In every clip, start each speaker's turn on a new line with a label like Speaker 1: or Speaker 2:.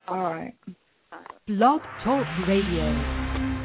Speaker 1: All right.
Speaker 2: Blog Talk Radio.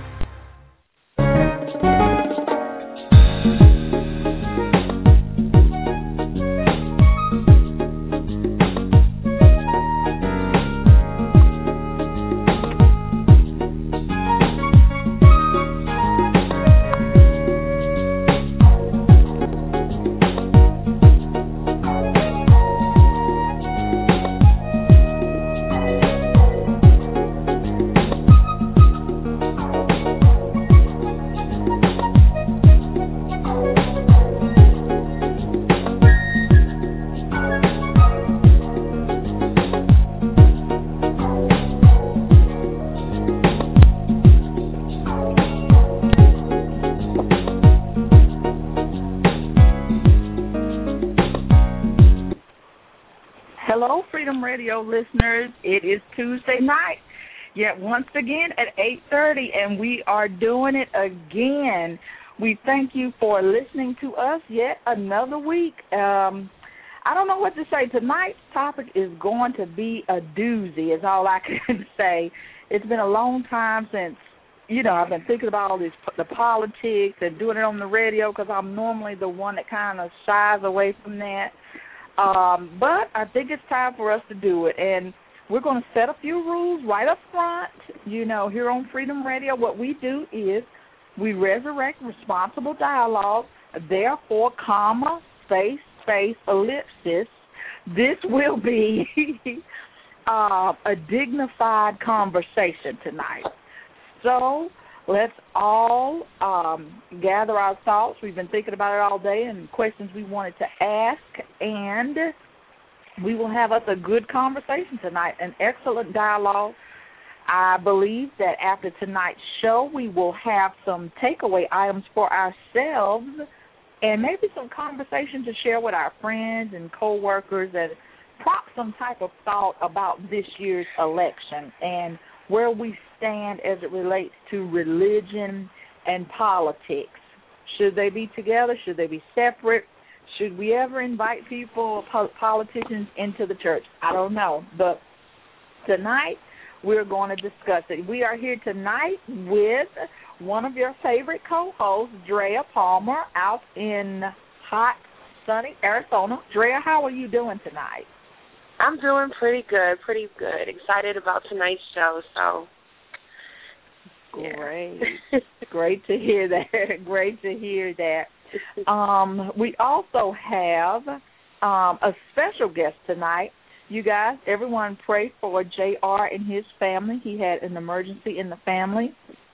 Speaker 1: Radio listeners, it is Tuesday night, yet once again at 8:30, and we are doing it again. We thank you for listening to us yet another week. I don't know what to say. Tonight's topic is going to be a doozy, is all I can say. It's been a long time since, I've been thinking about all the politics and doing it on the radio because I'm normally the one that kind of shies away from that. But I think it's time for us to do it, and we're going to set a few rules right up front. Here on Freedom Radio, what we do is we resurrect responsible dialogue, therefore, comma, space, ellipsis. This will be a dignified conversation tonight. So let's all gather our thoughts. We've been thinking about it all day and questions we wanted to ask, and we will have us a good conversation tonight, an excellent dialogue. I believe that after tonight's show, we will have some takeaway items for ourselves and maybe some conversation to share with our friends and coworkers and prompt some type of thought about this year's election and where we stand as it relates to religion and politics. Should they be together? Should they be separate? Should we ever invite people, politicians, into the church? I don't know. But tonight we're going to discuss it. We are here tonight with one of your favorite co-hosts, Drea Palmer, out in hot, sunny Arizona. Drea, how are you doing tonight?
Speaker 3: I'm doing pretty good. Excited about tonight's show, so.
Speaker 1: Great. Great to hear that. We also have a special guest tonight. You guys, everyone pray for JR and his family. He had an emergency in the family.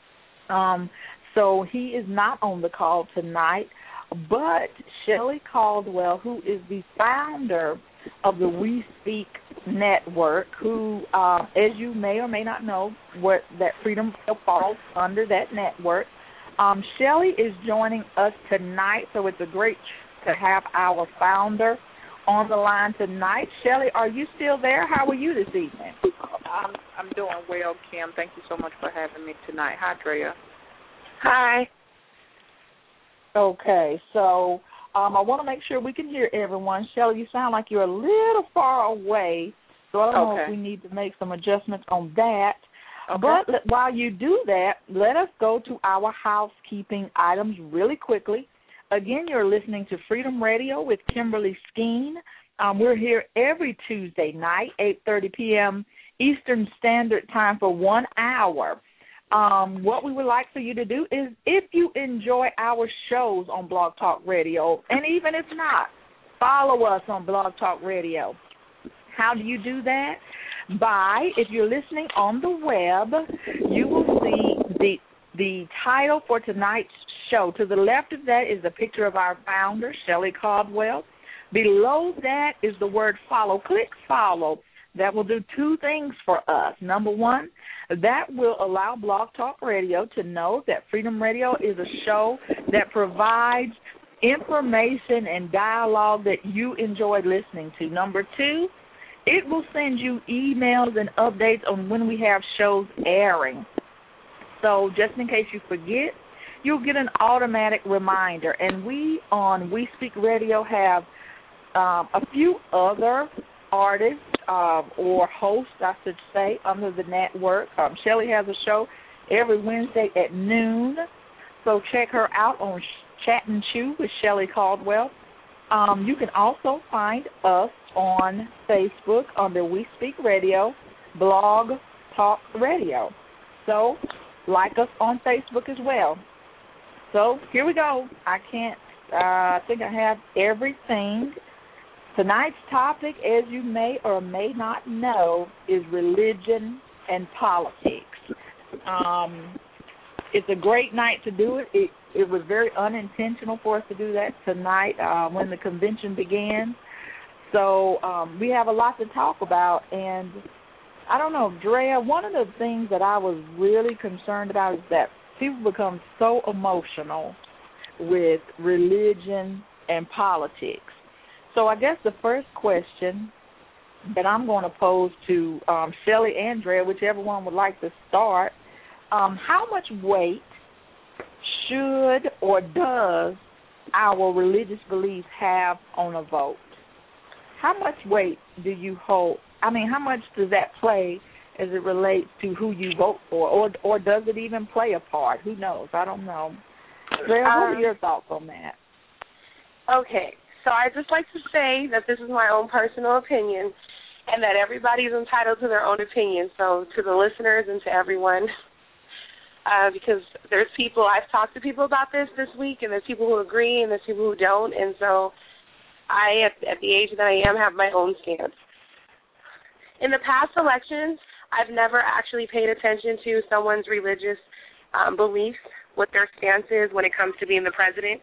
Speaker 1: So he is not on the call tonight, but Shelley Caldwell, who is the founder of the We Speak Network, who, as you may or may not know, what that Freedom falls under that network. Shelley is joining us tonight, so it's a great to have our founder on the line tonight. Shelley, are you still there? How are you this evening?
Speaker 4: I'm doing well, Kim. Thank you so much for having me tonight. Hi, Drea.
Speaker 3: Hi.
Speaker 1: Okay, so I want to make sure we can hear everyone. Shelley, you sound like you're a little far away, so I don't know if we need to make some adjustments on that. Okay. But while you do that, let us go to our housekeeping items really quickly. Again, you're listening to Freedom Radio with Kimberly Skeen. We're here every Tuesday night, 8:30 p.m. Eastern Standard Time for 1 hour. What we would like for you to do is, if you enjoy our shows on Blog Talk Radio, and even if not, follow us on Blog Talk Radio. How do you do that? If you're listening on the web, you will see the title for tonight's show. To the left of that is a picture of our founder, Shelley Caldwell. Below that is the word follow. Click follow. That will do two things for us. Number one, that will allow Blog Talk Radio to know that Freedom Radio is a show that provides information and dialogue that you enjoy listening to. Number two, it will send you emails and updates on when we have shows airing. So just in case you forget, you'll get an automatic reminder. And we on We Speak Radio have a few other artists or host, I should say, under the network. Shelley has a show every Wednesday at noon, so check her out on Chat and Chew with Shelley Caldwell. You can also find us on Facebook under We Speak Radio, Blog Talk Radio. So like us on Facebook as well. So here we go. I think I have everything. Tonight's topic, as you may or may not know, is religion and politics. It's a great night to do it. It was very unintentional for us to do that tonight when the convention began. So we have a lot to talk about. And I don't know, Drea, one of the things that I was really concerned about is that people become so emotional with religion and politics. So I guess the first question that I'm going to pose to Shelley and Drea, whichever one would like to start, how much weight should or does our religious beliefs have on a vote? How much weight do you hold? I mean, how much does that play as it relates to who you vote for? Or does it even play a part? Who knows? I don't know. Drea, what are your thoughts on that?
Speaker 3: Okay, so I'd just like to say that this is my own personal opinion and that everybody's entitled to their own opinion. So to the listeners and to everyone, because there's people, I've talked to people about this week, and there's people who agree and there's people who don't. And so I, at the age that I am, have my own stance. In the past elections, I've never actually paid attention to someone's religious beliefs, what their stance is when it comes to being the president,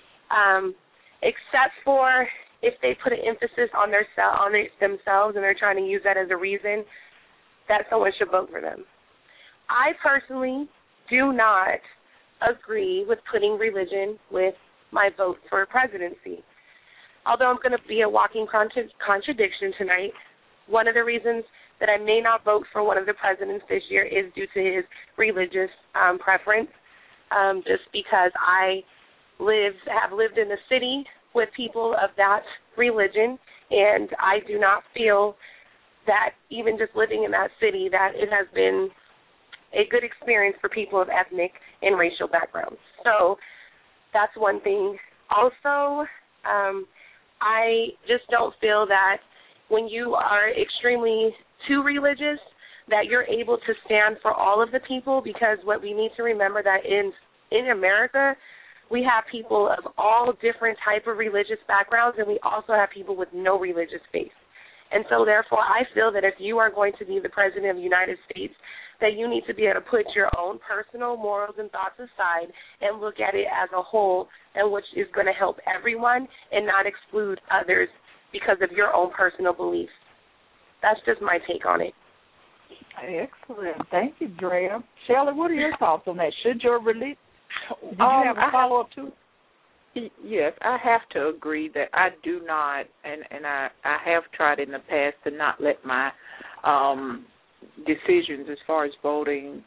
Speaker 3: except for if they put an emphasis on themselves and they're trying to use that as a reason that someone should vote for them. I personally do not agree with putting religion with my vote for presidency. Although I'm going to be a walking contradiction tonight, one of the reasons that I may not vote for one of the presidents this year is due to his religious preference, just because I have lived in a city with people of that religion, and I do not feel that even just living in that city that it has been a good experience for people of ethnic and racial backgrounds. So that's one thing. Also, I just don't feel that when you are extremely too religious that you're able to stand for all of the people, because what we need to remember that in America, we have people of all different type of religious backgrounds, and we also have people with no religious faith. And so, therefore, I feel that if you are going to be the president of the United States, that you need to be able to put your own personal morals and thoughts aside and look at it as a whole, and which is going to help everyone and not exclude others because of your own personal beliefs. That's just my take on it.
Speaker 1: Excellent. Thank you, Drea. Shelley, what are your thoughts on that? Should your religion... Did you have a follow-up to it?
Speaker 4: Yes, I have to agree that I do not, and I have tried in the past to not let my decisions as far as voting,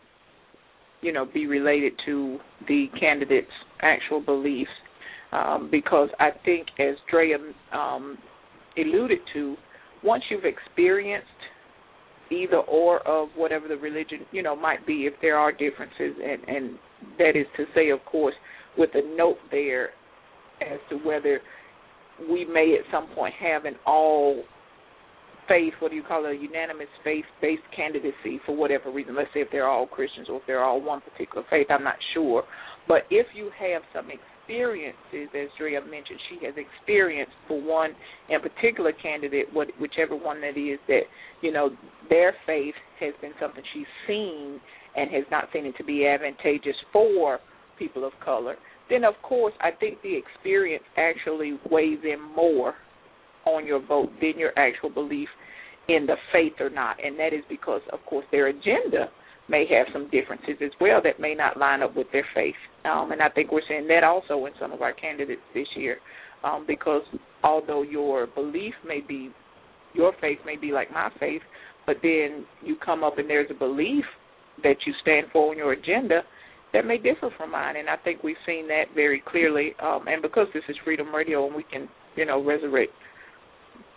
Speaker 4: be related to the candidate's actual beliefs, because I think, as Drea alluded to, once you've experienced either or of whatever the religion, might be, if there are differences, and that is to say, of course, with a note there as to whether we may at some point have an all-faith, a unanimous faith-based candidacy for whatever reason. Let's say if they're all Christians or if they're all one particular faith, I'm not sure. But if you have some experiences, as Drea mentioned, she has experienced for one in particular candidate, whichever one that is, that, their faith has been something she's seen and has not seen it to be advantageous for people of color, then, of course, I think the experience actually weighs in more on your vote than your actual belief in the faith or not. And that is because, of course, their agenda may have some differences as well that may not line up with their faith. And I think we're seeing that also in some of our candidates this year, because although your belief may be, your faith may be like my faith, but then you come up and there's a belief that you stand for on your agenda that may differ from mine. And I think we've seen that very clearly. And because this is Freedom Radio and we can, resurrect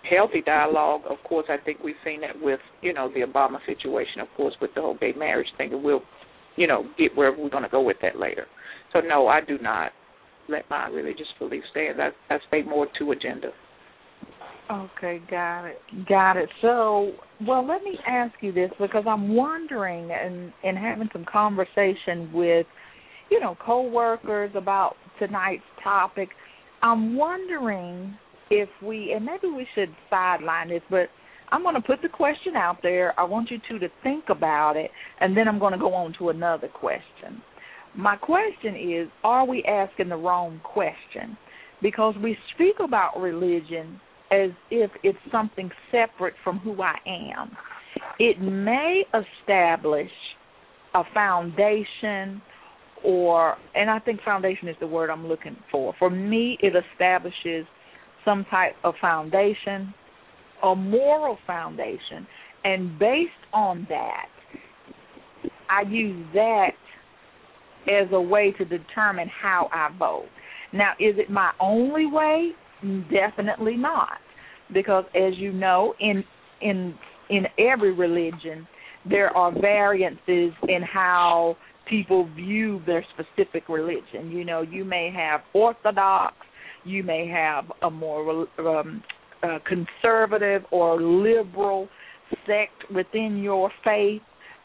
Speaker 4: healthy dialogue. Of course, I think we've seen that with, the Obama situation, of course, with the whole gay marriage thing, and we'll, get wherever we're going to go with that later. So, no, I do not let my religious beliefs stand. I stay more to agenda.
Speaker 1: Okay, got it. So, well, let me ask you this, because I'm wondering and having some conversation with, coworkers about tonight's topic. I'm wondering if and maybe we should sideline this, but I'm going to put the question out there. I want you two to think about it, and then I'm going to go on to another question. My question is, are we asking the wrong question? Because we speak about religion as if it's something separate from who I am. It may establish a foundation, and I think foundation is the word I'm looking for. For me, it establishes some type of foundation, a moral foundation, and based on that, I use that as a way to determine how I vote. Now, is it my only way? Definitely not, because as you know, in every religion, there are variances in how people view their specific religion. You may have Orthodox, you may have a more conservative or liberal sect within your faith,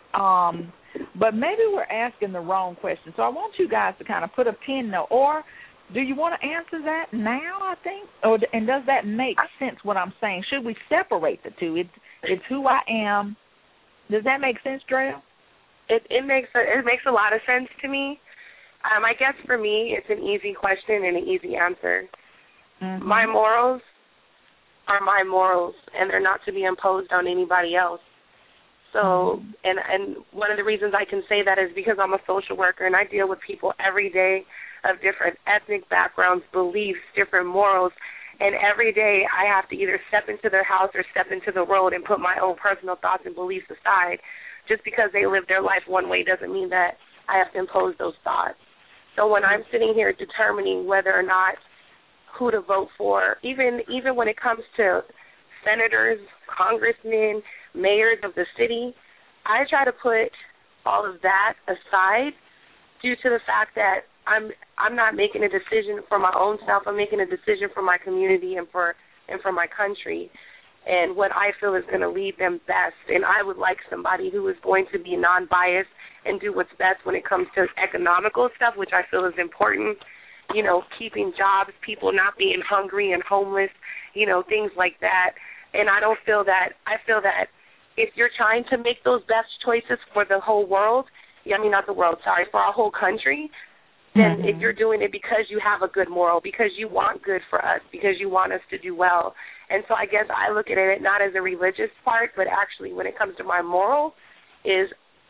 Speaker 1: but maybe we're asking the wrong question. So I want you guys to kind of put a pin there, or do you want to answer that now, I think? And does that make sense, what I'm saying? Should we separate the two? It's who I am. Does that make sense, Drea?
Speaker 3: It makes a lot of sense to me. I guess for me, it's an easy question and an easy answer. Mm-hmm. My morals are my morals, and they're not to be imposed on anybody else. So, and one of the reasons I can say that is because I'm a social worker, and I deal with people every day of different ethnic backgrounds, beliefs, different morals, and every day I have to either step into their house or step into the road and put my own personal thoughts and beliefs aside. Just because they live their life one way doesn't mean that I have to impose those thoughts. So when I'm sitting here determining whether or not who to vote for, even when it comes to senators, congressmen, mayors of the city, I try to put all of that aside due to the fact that I'm not making a decision for my own self. I'm making a decision for my community and for my country and what I feel is going to lead them best. And I would like somebody who is going to be non-biased and do what's best when it comes to economical stuff, which I feel is important, keeping jobs, people not being hungry and homeless, things like that. And I feel that if you're trying to make those best choices for the whole world, for our whole country, then if you're doing it because you have a good moral, because you want good for us, because you want us to do well. And so I guess I look at it not as a religious part, but actually when it comes to my moral is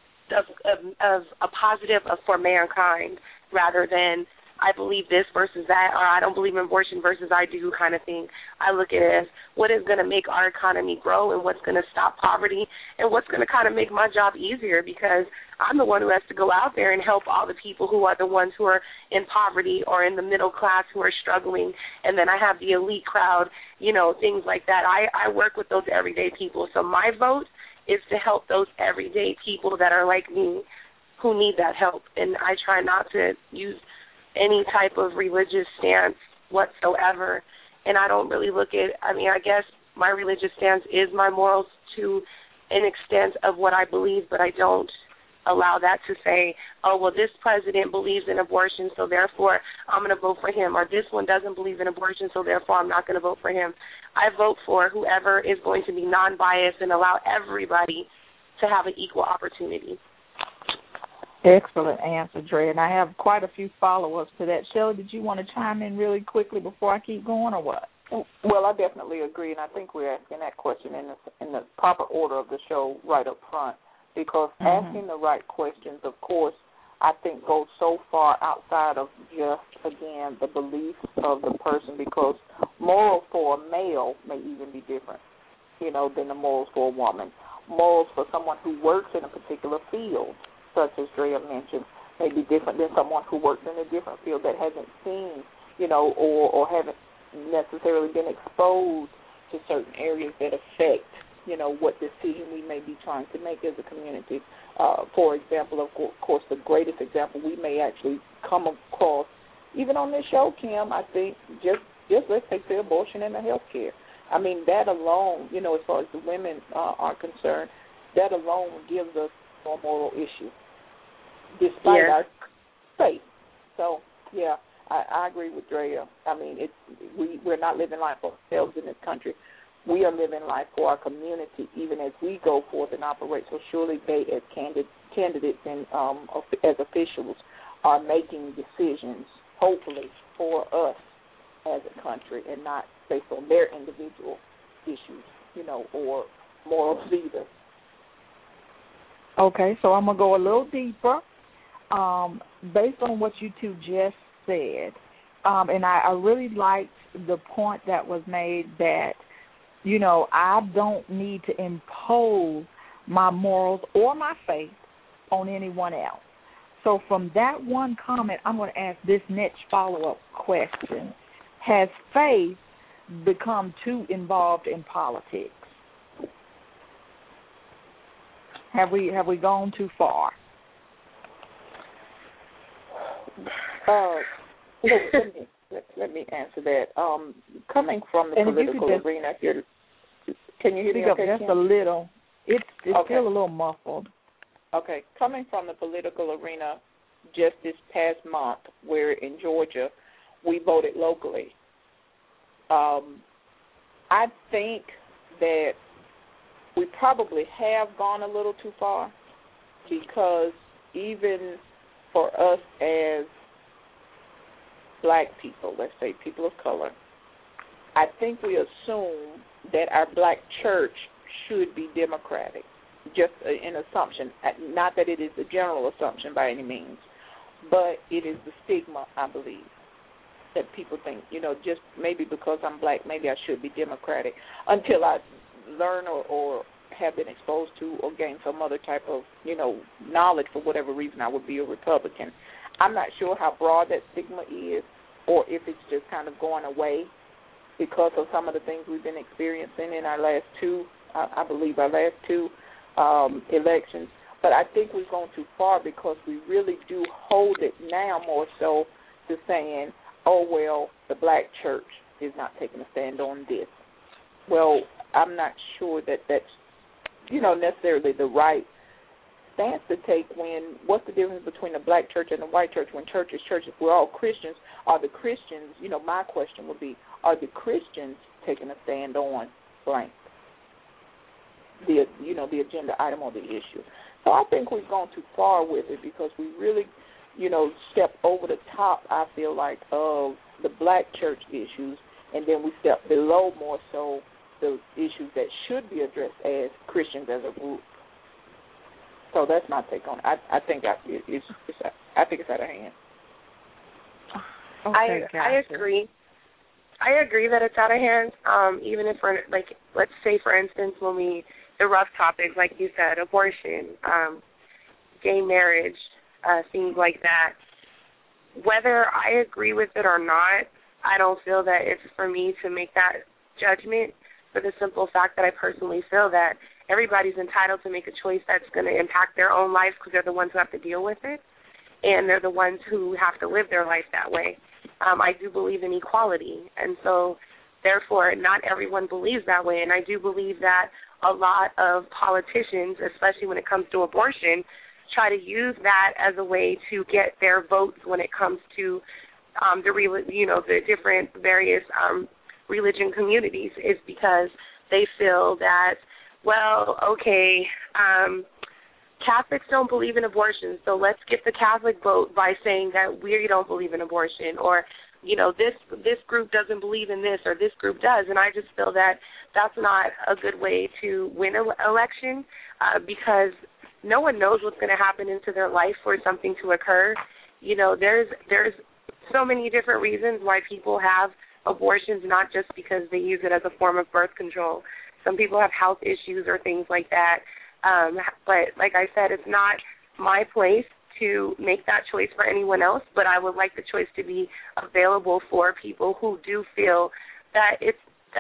Speaker 3: of a positive for mankind rather than I believe this versus that, or I don't believe in abortion versus I do kind of thing. I look at it as what is going to make our economy grow and what's going to stop poverty and what's going to kind of make my job easier because I'm the one who has to go out there and help all the people who are the ones who are in poverty or in the middle class who are struggling, and then I have the elite crowd, things like that. I work with those everyday people. So my vote is to help those everyday people that are like me who need that help, and I try not to use any type of religious stance whatsoever. And I don't really I guess my religious stance is my morals to an extent of what I believe, but I don't allow that to say, oh, well, this president believes in abortion, so therefore I'm going to vote for him, or this one doesn't believe in abortion, so therefore I'm not going to vote for him. I vote for whoever is going to be non-biased and allow everybody to have an equal opportunity.
Speaker 1: Excellent answer, Dre, and I have quite a few follow-ups to that. Shelley, did you want to chime in really quickly before I keep going, or what?
Speaker 4: Well, I definitely agree, and I think we're asking that question in the proper order of the show right up front, because asking the right questions, of course, I think goes so far outside of just, again, the beliefs of the person, because morals for a male may even be different, than the morals for a woman. Morals for someone who works in a particular field, such as Drea mentioned, may be different than someone who works in a different field that hasn't seen, or haven't necessarily been exposed to certain areas that affect, what decision we may be trying to make as a community. For example, of course, the greatest example we may actually come across, even on this show, Kim, I think, just let's take the abortion and the health care. I mean, that alone, as far as the women are concerned, that alone gives us a moral issue, despite our faith. So, yeah, I agree with Drea. I mean, we're not living life for ourselves in this country. We are living life for our community, even as we go forth and operate. So surely they, as candidates and as officials, are making decisions, hopefully, for us as a country and not based on their individual issues, or morals either.
Speaker 1: Okay, so I'm going to go a little deeper. Based on what you two just said, and I really liked the point that was made that, I don't need to impose my morals or my faith on anyone else. So from that one comment, I'm going to ask this next follow-up question. Has faith become too involved in politics? Have we gone too far?
Speaker 4: Let me answer that. Coming from the political arena here, can you hear me okay,
Speaker 1: just Kim? A little. It's okay. Still a little muffled.
Speaker 4: Okay. Coming from the political arena just this past month, where in Georgia we voted locally, I think that we probably have gone a little too far, because even for us as black people, let's say people of color, I think we assume that our black church should be Democratic. Just an assumption, not that it is a general assumption by any means, but it is the stigma, I believe, that people think, just maybe because I'm black, maybe I should be Democratic, until I learn or have been exposed to or gain some other type of, knowledge for whatever reason I would be a Republican. I'm not sure how broad that stigma is, or if it's just kind of going away because of some of the things we've been experiencing in our last two elections. But I think we've gone too far, because we really do hold it now more so to saying, oh, well, the black church is not taking a stand on this. Well, I'm not sure that that's, necessarily the right stance to take. What's the difference between the black church and the white church? When church is church, if we're all Christians, are the Christians, my question would be, are the Christians taking a stand on blank? The agenda item or the issue. So I think we've gone too far with it, because we really, step over the top, I feel like, of the black church issues, and then we step below more so the issues that should be addressed as Christians as a group. So that's my take on it. I think it's out of hand.
Speaker 1: Okay,
Speaker 3: I agree. I agree that it's out of hand. Even if we're let's say for instance, the rough topics, like you said, abortion, gay marriage, things like that. Whether I agree with it or not, I don't feel that it's for me to make that judgment, for the simple fact that I personally feel that everybody's entitled to make a choice that's going to impact their own life, because they're the ones who have to deal with it, and they're the ones who have to live their life that way. I do believe in equality, and so therefore not everyone believes that way, and I do believe that a lot of politicians, especially when it comes to abortion, try to use that as a way to get their votes when it comes to the different various religion communities, is because they feel that, well, okay, Catholics don't believe in abortion, so let's get the Catholic vote by saying that we don't believe in abortion, or, this group doesn't believe in this, or this group does. And I just feel that that's not a good way to win an election, because no one knows what's going to happen into their life for something to occur. There's so many different reasons why people have abortions, not just because they use it as a form of birth control. Some people have health issues or things like that. But like I said, it's not my place to make that choice for anyone else, but I would like the choice to be available for people who do feel that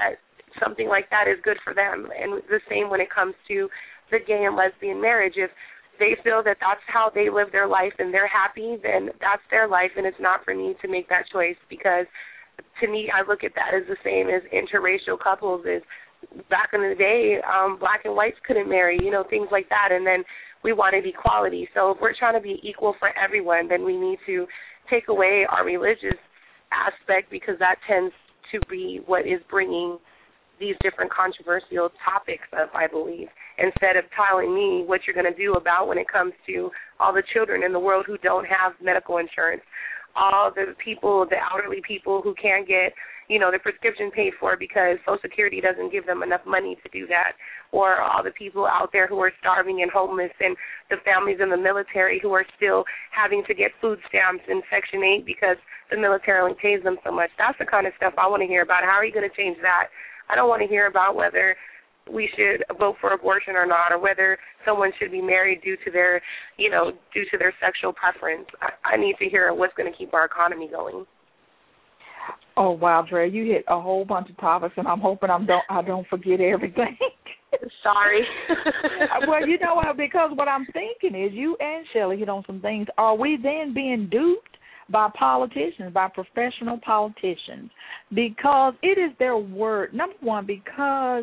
Speaker 3: something like that is good for them. And the same when it comes to the gay and lesbian marriage. If they feel that that's how they live their life and they're happy, then that's their life, and it's not for me to make that choice, because to me, I look at that as the same as interracial couples. Is back in the day, black and whites couldn't marry, things like that, and then we wanted equality. So if we're trying to be equal for everyone, then we need to take away our religious aspect, because that tends to be what is bringing these different controversial topics up, I believe, instead of telling me what you're going to do about when it comes to all the children in the world who don't have medical insurance, all the people, the elderly people who can't get, their prescription paid for because Social Security doesn't give them enough money to do that, or all the people out there who are starving and homeless, and the families in the military who are still having to get food stamps and Section 8 because the military only pays them so much. That's the kind of stuff I want to hear about. How are you going to change that? I don't want to hear about whether we should vote for abortion or not, or whether someone should be married due to their, due to their sexual preference. I need to hear what's going to keep our economy going.
Speaker 1: Oh wow, Dre, you hit a whole bunch of topics, and I'm hoping I don't forget everything.
Speaker 3: Sorry.
Speaker 1: Well, you know what? Because what I'm thinking is, you and Shelley hit on some things. Are we then being duped by politicians, by professional politicians, because it is their word? Number one, because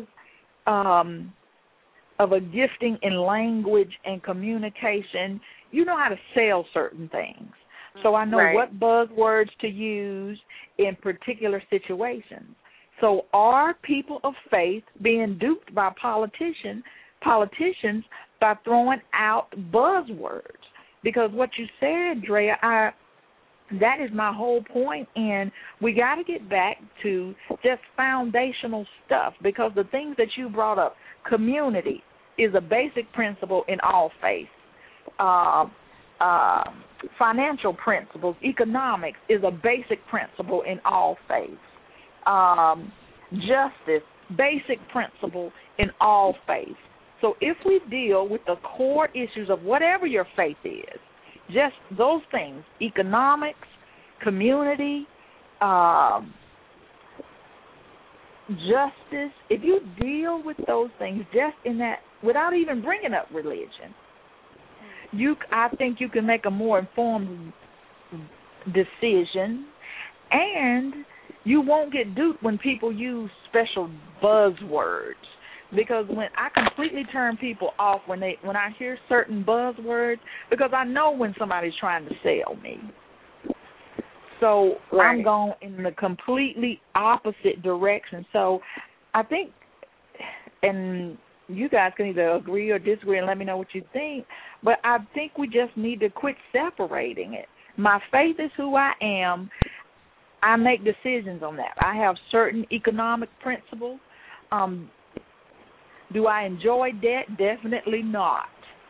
Speaker 1: of a gifting in language and communication, you know how to sell certain things. So I know what buzzwords to use in particular situations. So are people of faith being duped by politicians by throwing out buzzwords? Because what you said, Drea, that is my whole point, and we got to get back to just foundational stuff, because the things that you brought up, community is a basic principle in all faiths. Financial principles, economics is a basic principle in all faiths. Justice, basic principle in all faiths. So if we deal with the core issues of whatever your faith is, just those things, economics, community, justice, if you deal with those things just in that, without even bringing up religion, I think you can make a more informed decision, and you won't get duped when people use special buzzwords. Because when I completely turn people off when I hear certain buzzwords, because I know when somebody's trying to sell me. So I'm going in the completely opposite direction. So I think, and you guys can either agree or disagree and let me know what you think, but I think we just need to quit separating it. My faith is who I am. I make decisions on that. I have certain economic principles. Do I enjoy debt? Definitely not.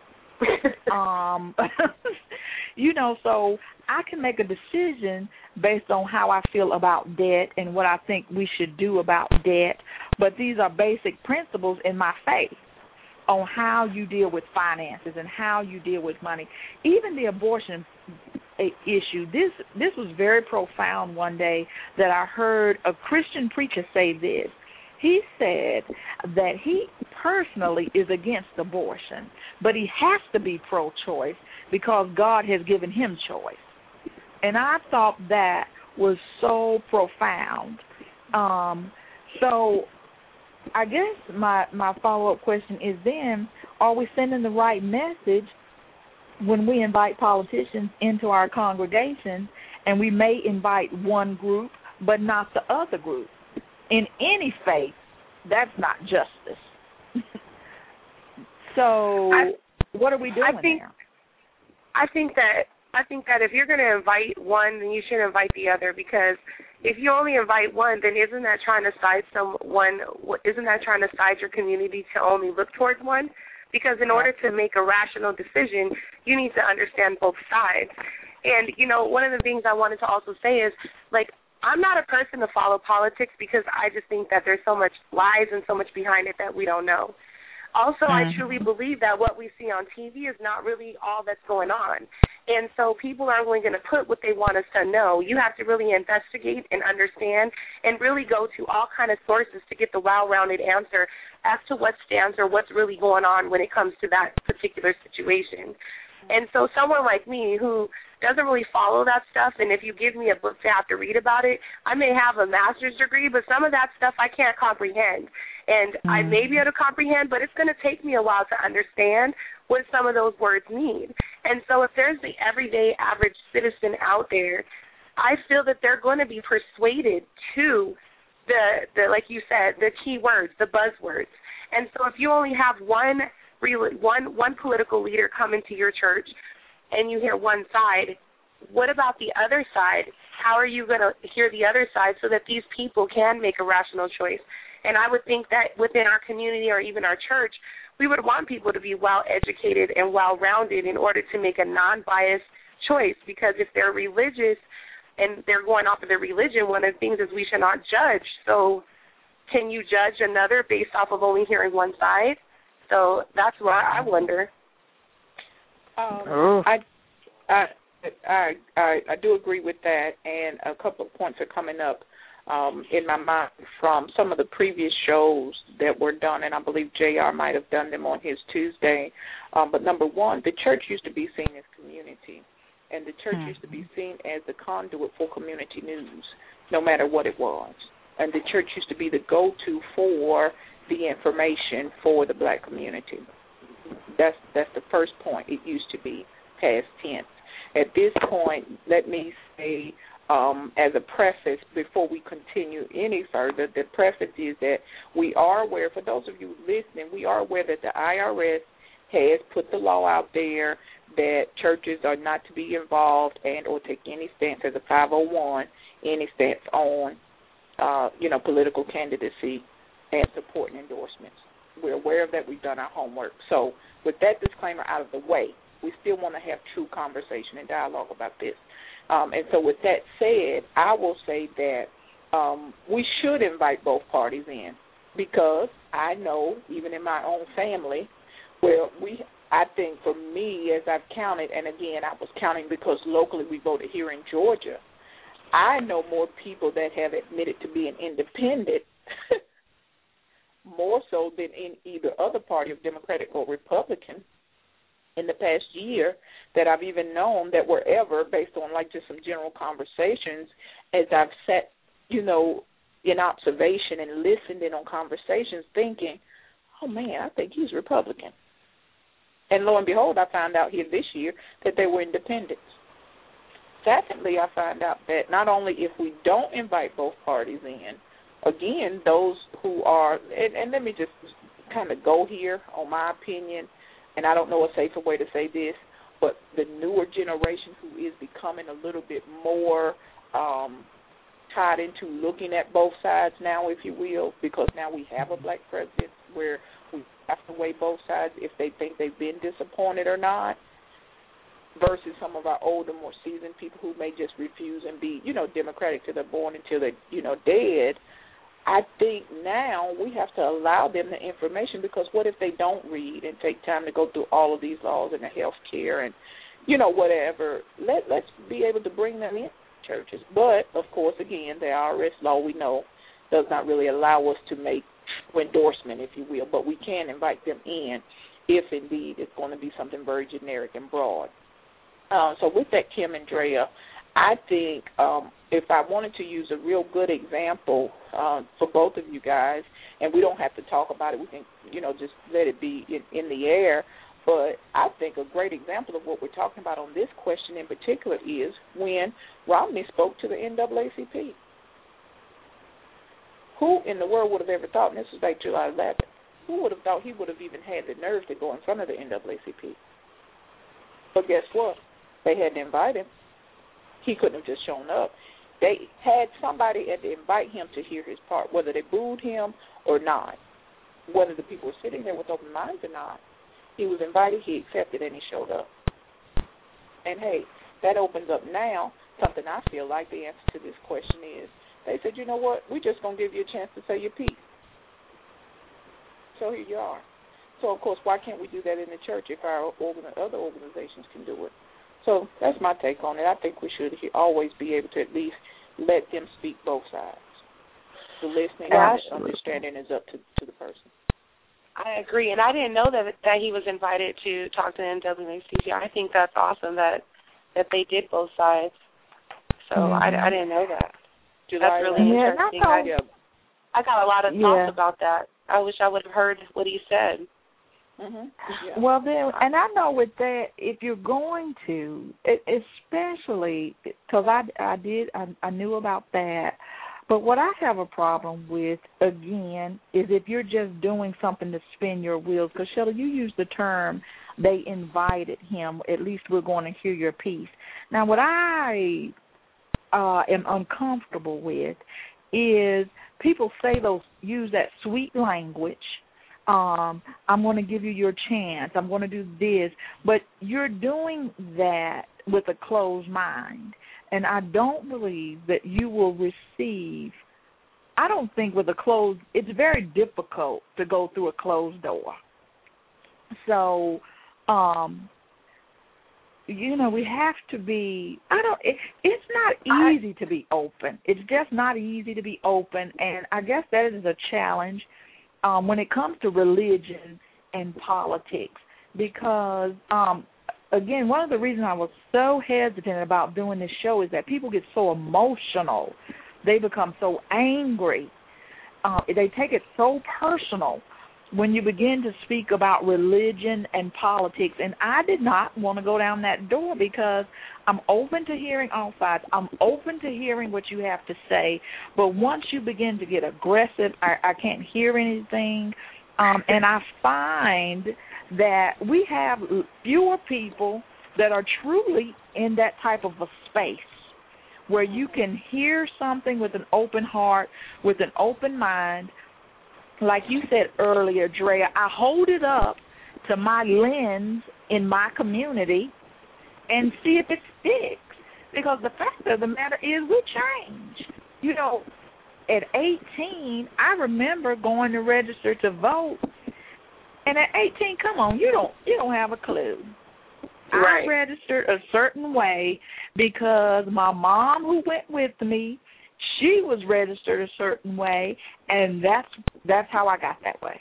Speaker 1: So I can make a decision based on how I feel about debt and what I think we should do about debt, but these are basic principles in my faith on how you deal with finances and how you deal with money. Even the abortion issue, this was very profound one day that I heard a Christian preacher say this. He said that he personally is against abortion, but he has to be pro-choice because God has given him choice. And I thought that was so profound. So I guess my follow-up question is then, are we sending the right message when we invite politicians into our congregation, and we may invite one group but not the other group? In any faith, that's not justice. So what are we doing there?
Speaker 3: I think that if you're going to invite one, then you should invite the other, because if you only invite one, then isn't that trying to side your community to only look towards one? Because in order to make a rational decision, you need to understand both sides. And, one of the things I wanted to also say is, I'm not a person to follow politics because I just think that there's so much lies and so much behind it that we don't know. Also, I truly believe that what we see on TV is not really all that's going on. And so people are only going to put what they want us to know. You have to really investigate and understand and really go to all kind of sources to get the well-rounded answer as to what stands or what's really going on when it comes to that particular situation. And so someone like me who doesn't really follow that stuff, and if you give me a book to have to read about it, I may have a master's degree, but some of that stuff I can't comprehend. And I may be able to comprehend, but it's going to take me a while to understand what some of those words mean. And so if there's the everyday average citizen out there, I feel that they're going to be persuaded to the like you said, the key words, the buzzwords. And so if you only have one political leader come into your church and you hear one side, what about the other side? How are you going to hear the other side so that these people can make a rational choice? And I would think that within our community or even our church, we would want people to be well-educated and well-rounded in order to make a non-biased choice, because if they're religious and they're going off of their religion, one of the things is we should not judge. So can you judge another based off of only hearing one side? So that's why I wonder.
Speaker 4: I do agree with that, and a couple of points are coming up in my mind from some of the previous shows that were done, and I believe JR might have done them on his Tuesday. But number one, the church used to be seen as community, and the church used to be seen as the conduit for community news, no matter what it was. And the church used to be the go-to for the information for the black community. That's the first point. It used to be past tense. At this point, let me say, as a preface, before we continue any further, the preface is that we are aware, for those of you listening, we are aware that the IRS has put the law out there that churches are not to be involved and or take any stance as a 501, any stance on, political candidacy and support and endorsements. We're aware of that. We've done our homework. So with that disclaimer out of the way, we still want to have true conversation and dialogue about this. And so with that said, I will say that we should invite both parties in, because I know, even in my own family, where I think for me, as I've counted, and again, I was counting because locally we voted here in Georgia, I know more people that have admitted to being independent more so than in either other party of Democratic or Republican in the past year that I've even known that were ever, based on like just some general conversations, as I've sat, in observation and listened in on conversations thinking, oh, man, I think he's Republican. And lo and behold, I found out here this year that they were independents. Secondly, I found out that not only if we don't invite both parties in, again, those who are, and let me just kind of go here on my opinion, and I don't know a safer way to say this, but the newer generation who is becoming a little bit more tied into looking at both sides now, if you will, because now we have a black president where we have to weigh both sides if they think they've been disappointed or not, versus some of our older, more seasoned people who may just refuse and be, Democratic till they're born until they're, dead. I think now we have to allow them the information, because what if they don't read and take time to go through all of these laws and the health care and, whatever. Let's be able to bring them in churches. But, of course, again, the IRS law, we know, does not really allow us to make endorsement, if you will, but we can invite them in if, indeed, it's going to be something very generic and broad. So with that, Kim and Drea, I think if I wanted to use a real good example for both of you guys, and we don't have to talk about it, we can, just let it be in the air, but I think a great example of what we're talking about on this question in particular is when Romney spoke to the NAACP. Who in the world would have ever thought, and this was back July 11th, who would have thought he would have even had the nerve to go in front of the NAACP? But guess what? They had to invite him. He couldn't have just shown up. They had somebody had to invite him to hear his part, whether they booed him or not, whether the people were sitting there with open minds or not. He was invited, he accepted, and he showed up. And, hey, that opens up now something I feel like the answer to this question is. They said, you know what, we're just going to give you a chance to say your piece. So here you are. So, of course, why can't we do that in the church if our other organizations can do it? So that's my take on it. I think we should always be able to at least let them speak both sides. The listening and the understanding is up to the person.
Speaker 3: I agree, and I didn't know that he was invited to talk to the NAACP. I think that's awesome that they did both sides. So I didn't know that. That's really interesting. I got a lot of thoughts about that. I wish I would have heard what he said.
Speaker 1: Mm-hmm. Well, then, and I know with that, if you're going to, especially because I knew about that. But what I have a problem with, again, is if you're just doing something to spin your wheels. Because, Shelly, you used the term, they invited him, at least we're going to hear your piece. Now, what I am uncomfortable with is people use that sweet language. I'm going to give you your chance. I'm going to do this. But you're doing that with a closed mind. And I don't believe that you will receive, I don't think with a closed, it's very difficult to go through a closed door. So, we have to be, it's not easy to be open. It's just not easy to be open. And I guess that is a challenge when it comes to religion and politics because, again, one of the reasons I was so hesitant about doing this show is that people get so emotional. They become so angry. They take it so personal when you begin to speak about religion and politics. And I did not want to go down that door because I'm open to hearing all sides. I'm open to hearing what you have to say. But once you begin to get aggressive, I can't hear anything. And I find that we have fewer people that are truly in that type of a space where you can hear something with an open heart, with an open mind. Like you said earlier, Drea, I hold it up to my lens in my community and see if it sticks. Because the fact of the matter is we change. At 18, I remember going to register to vote. And at 18, come on, you don't have a clue. Right. I registered a certain way because my mom, who went with me, she was registered a certain way, and that's how I got that way.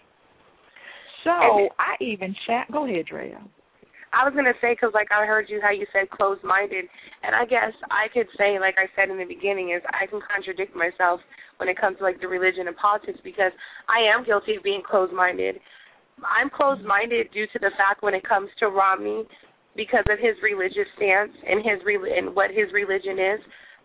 Speaker 1: So I even go ahead, Drea.
Speaker 3: I was going to say, because I heard how you said closed-minded, and I guess I could say, like I said in the beginning, is I can contradict myself when it comes to the religion and politics because I am guilty of being closed-minded. I'm closed-minded due to the fact when it comes to Romney because of his religious stance and what his religion is.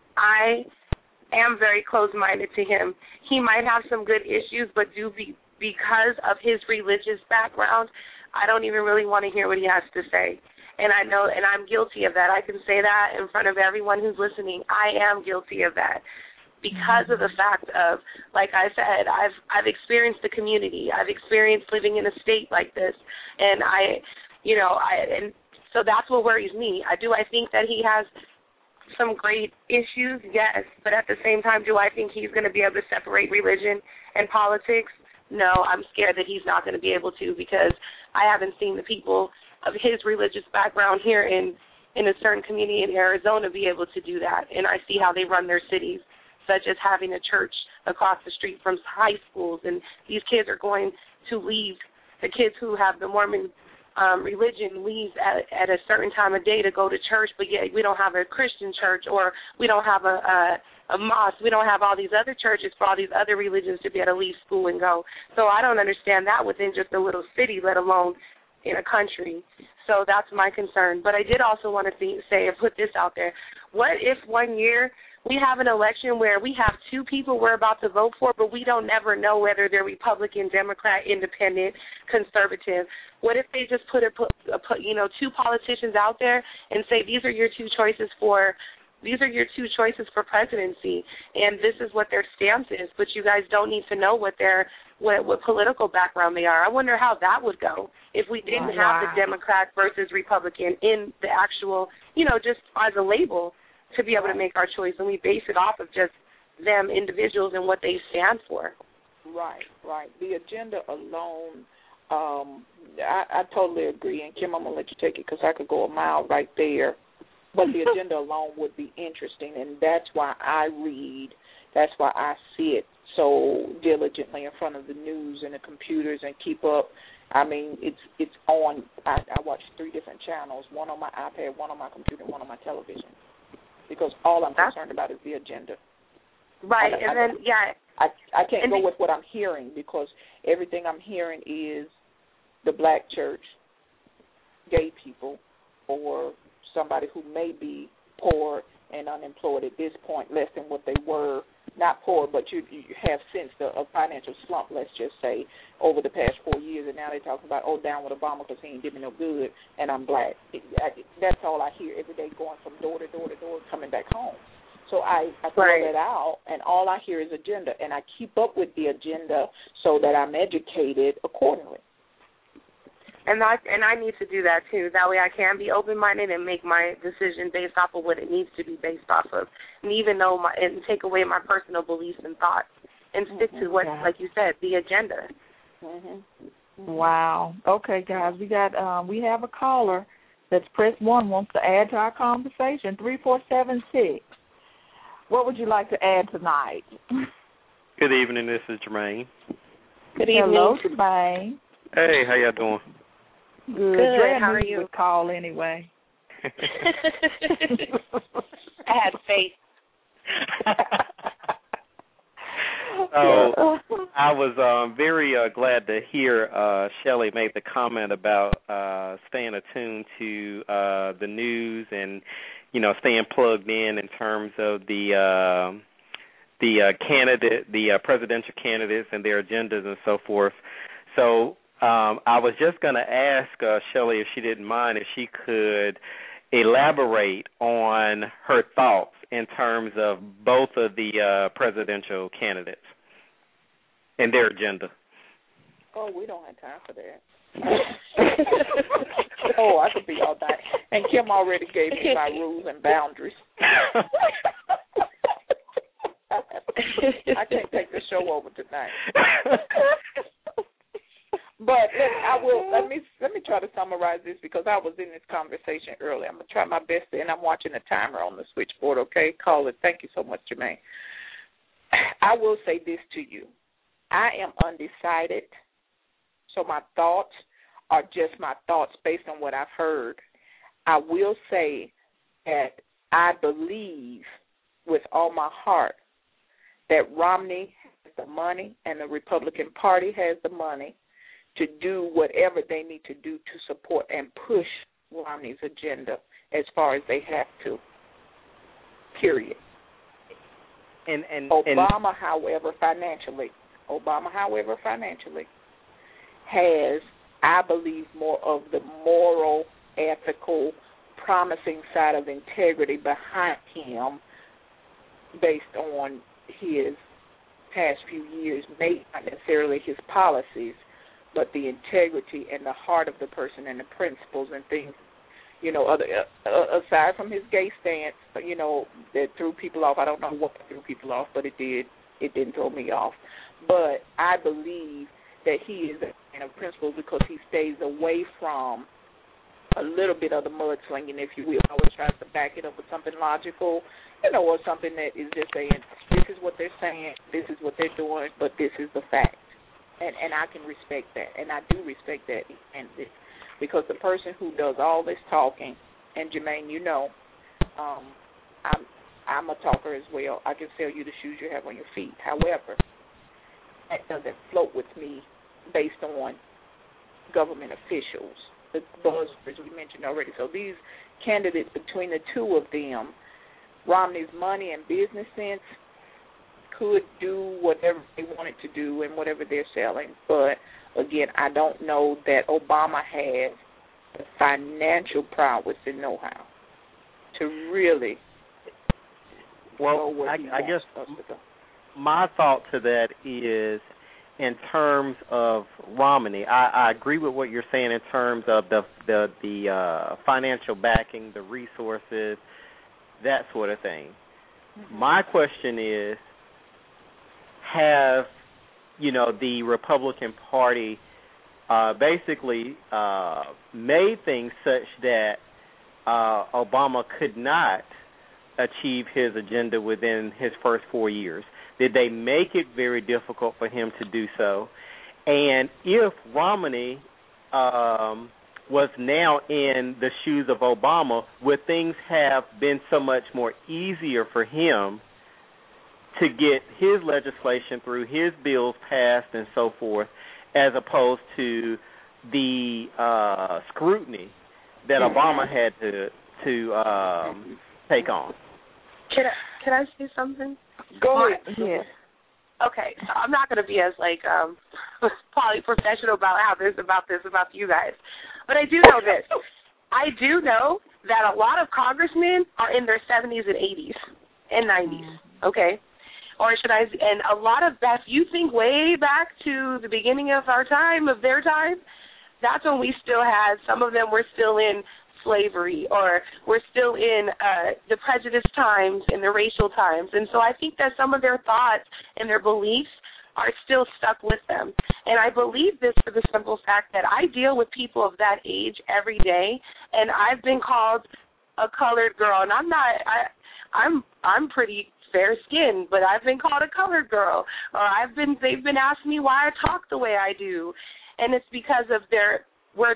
Speaker 3: I am very closed-minded to him. He might have some good issues, but because of his religious background, I don't even really want to hear what he has to say. And I know, and I'm guilty of that. I can say that in front of everyone who's listening. I am guilty of that because of the fact of, like I said, I've experienced the community. I've experienced living in a state like this, and and so that's what worries me. I think that he has some great issues, yes, but at the same time, do I think he's going to be able to separate religion and politics? No, I'm scared that he's not going to be able to because I haven't seen the people of his religious background here in a certain community in Arizona be able to do that, and I see how they run their cities, such as having a church across the street from high schools, and these kids are going to leave. The kids who have the Mormon religion leave at a certain time of day to go to church, but yet we don't have a Christian church, or we don't have a mosque. We don't have all these other churches for all these other religions to be able to leave school and go. So I don't understand that within just a little city, let alone in a country. So that's my concern. But I did also want to say and put this out there. What if one year we have an election where we have two people we're about to vote for, but we don't never know whether they're Republican, Democrat, Independent, Conservative? What if they just put two politicians out there and say these are your two choices for presidency, and this is what their stance is, but you guys don't need to know what political background they are. I wonder how that would go if we didn't have the Democrat versus Republican in the actual, just as a label to be able to make our choice, and we base it off of just them individuals and what they stand for.
Speaker 4: Right. The agenda alone I totally agree. And, Kim, I'm going to let you take it because I could go a mile right there. But the agenda alone would be interesting, and that's why I read. That's why I sit so diligently in front of the news and the computers and keep up. I mean, it's on. I watch 3 different channels, one on my iPad, one on my computer, one on my television, because all I'm concerned about is the agenda.
Speaker 3: Right,
Speaker 4: I can't go with what I'm hearing because everything I'm hearing is the black church, gay people, or somebody who may be poor and unemployed at this point, less than what they were. Not poor, but you have sensed a financial slump, let's just say, over the past 4 years, and now they're talking about, down with Obama because he ain't giving no good, and I'm black. That's all I hear every day, going from door to door to door, coming back home. So I throw that out, and all I hear is agenda, and I keep up with the agenda so that I'm educated accordingly.
Speaker 3: And I need to do that, too. That way I can be open-minded and make my decision based off of what it needs to be based off of, and even though and take away my personal beliefs and thoughts and stick to what, like you said, the agenda.
Speaker 1: Wow. Okay, guys, we have a caller that's press 1, wants to add to our conversation, 3476. What would you like to add tonight?
Speaker 5: Good evening. This is Jermaine.
Speaker 3: Good evening.
Speaker 1: Hello, Jermaine.
Speaker 5: Hey, how y'all doing?
Speaker 1: Good.
Speaker 3: How are you?
Speaker 1: Would call anyway.
Speaker 3: I had faith.
Speaker 5: So I was very glad to hear Shelley make the comment about staying attuned to the news and, staying plugged in terms of the candidate, the presidential candidates and their agendas and so forth. So I was just going to ask Shelley, if she didn't mind, if she could elaborate on her thoughts in terms of both of the presidential candidates and their agenda.
Speaker 4: Oh, we don't have time for that. I could be all night. And Kim already gave me my rules and boundaries. I can't take the show over tonight. But let me try to summarize this because I was in this conversation earlier. I'm gonna try my best, and I'm watching the timer on the switchboard. Okay, call it. Thank you so much, Jermaine. I will say this to you: I am undecided, so my thoughts are just my thoughts based on what I've heard. I will say that I believe with all my heart that Romney has the money and the Republican Party has the money to do whatever they need to do to support and push Romney's agenda as far as they have to, period.
Speaker 5: And
Speaker 4: Obama, however, financially has, I believe, more of the moral, ethical, promising side of integrity behind him based on his past few years, maybe not necessarily his policies, but the integrity and the heart of the person and the principles and things, aside from his gay stance, that threw people off. I don't know what threw people off, but it did. It didn't throw me off. But I believe that he is a man of principles because he stays away from a little bit of the mudslinging, if you will. I always tries to back it up with something logical, or something that is just saying, this is what they're saying, this is what they're doing, but this is the fact. And I can respect that, and I do respect that, and because the person who does all this talking, and Jermaine, I'm a talker as well. I can sell you the shoes you have on your feet. However, that doesn't float with me based on government officials, the buzzwords we mentioned already. So these candidates, between the two of them, Romney's money and business sense, could do whatever they wanted to do and whatever they're selling. But, again, I don't know that Obama has the financial prowess and know-how to really know what he wants us to go.
Speaker 5: My thought to that is in terms of Romney. I agree with what you're saying in terms of the financial backing, the resources, that sort of thing. Mm-hmm. My question is, have, the Republican Party basically made things such that Obama could not achieve his agenda within his first 4 years? Did they make it very difficult for him to do so? And if Romney was now in the shoes of Obama, would things have been so much more easier for him to get his legislation through, his bills passed and so forth, as opposed to the scrutiny that Obama had to take on?
Speaker 3: Can I say something?
Speaker 4: Go ahead.
Speaker 3: Yeah. Okay, so I'm not going to be as polyprofessional about you guys, but I do know this. I do know that a lot of congressmen are in their 70s and 80s and 90s. Okay, and a lot of that. You think way back to the beginning of their time, that's when we still had, some of them were still in slavery, or we're still in the prejudice times and the racial times. And so I think that some of their thoughts and their beliefs are still stuck with them. And I believe this for the simple fact that I deal with people of that age every day, and I've been called a colored girl, and I'm pretty fair-skinned, but I've been called a colored girl, or they've been asking me why I talk the way I do, and it's because of their